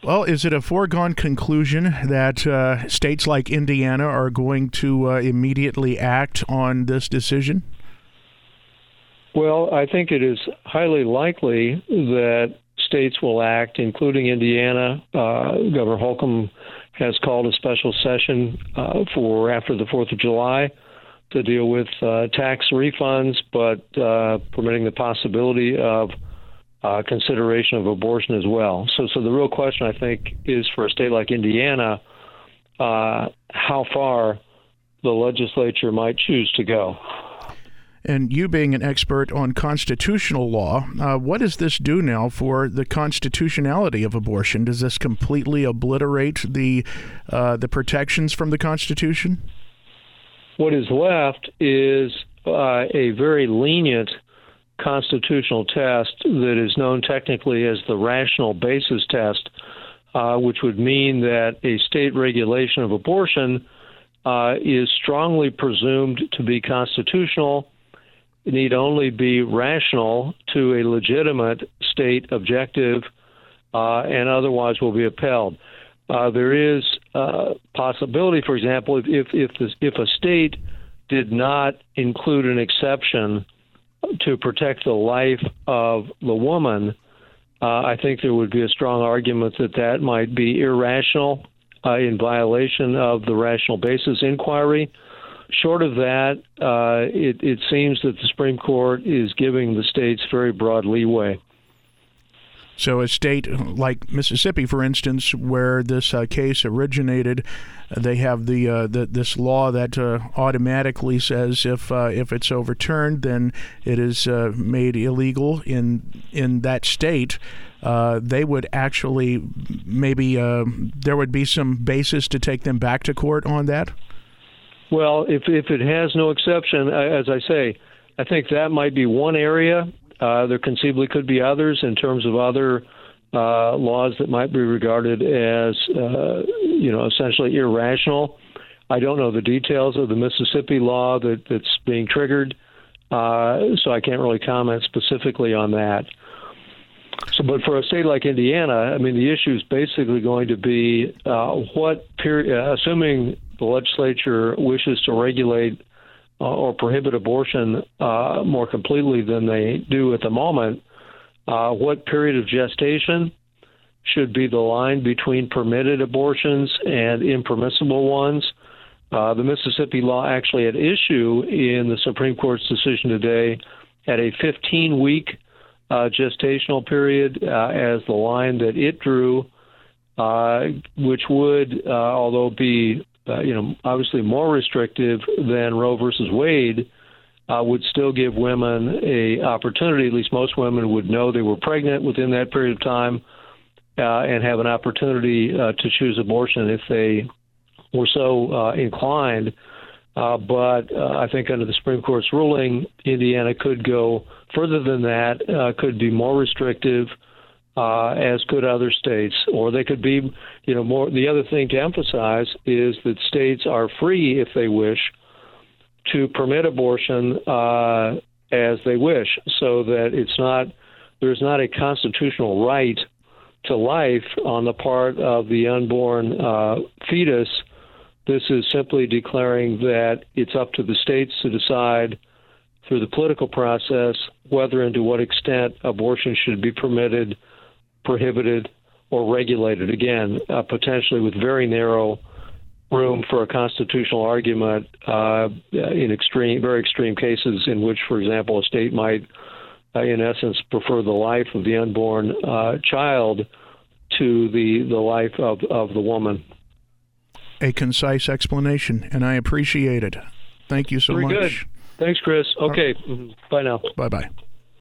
Well, is it a foregone conclusion that states like Indiana are going to immediately act on this decision? Well, I think it is highly likely that states will act, including Indiana. Governor Holcomb has called a special session for after the 4th of July to deal with tax refunds, but permitting the possibility of consideration of abortion as well. So the real question, I think, is for a state like Indiana, how far the legislature might choose to go. And you being an expert on constitutional law, what does this do now for the constitutionality of abortion? Does this completely obliterate the protections from the Constitution? What is left is a very lenient constitutional test that is known technically as the rational basis test, which would mean that a state regulation of abortion is strongly presumed to be constitutional. It need only be rational to a legitimate state objective and otherwise will be upheld. There is possibility, for example, if a state did not include an exception to protect the life of the woman, I think there would be a strong argument that might be irrational in violation of the rational basis inquiry. Short of that, it seems that the Supreme Court is giving the states very broad leeway. So a state like Mississippi, for instance, where this case originated, they have this law that automatically says if it's overturned, then it is made illegal in that state. They would actually maybe there would be some basis to take them back to court on that. Well, if it has no exception, as I say, I think that might be one area. There conceivably could be others in terms of other laws that might be regarded as, essentially irrational. I don't know the details of the Mississippi law that's being triggered, so I can't really comment specifically on that. But for a state like Indiana, I mean, the issue is basically going to be what period, assuming the legislature wishes to regulate or prohibit abortion more completely than they do at the moment, what period of gestation should be the line between permitted abortions and impermissible ones. The Mississippi law actually at issue in the Supreme Court's decision today had a 15-week gestational period as the line that it drew, which would, although be obviously more restrictive than Roe versus Wade, would still give women a opportunity. At least most women would know they were pregnant within that period of time and have an opportunity to choose abortion if they were so inclined. But I think under the Supreme Court's ruling, Indiana could go further than that, could be more restrictive, as could other states, or they could be, more. The other thing to emphasize is that states are free, if they wish, to permit abortion as they wish, so that there's not a constitutional right to life on the part of the unborn fetus. This is simply declaring that it's up to the states to decide through the political process whether and to what extent abortion should be permitted, prohibited, or regulated. Again, potentially with very narrow room for a constitutional argument in very extreme cases in which, for example, a state might, in essence, prefer the life of the unborn child to the life of the woman. A concise explanation, and I appreciate it. Thank you so much. Very good. Thanks, Chris. Okay. Bye now. Bye-bye.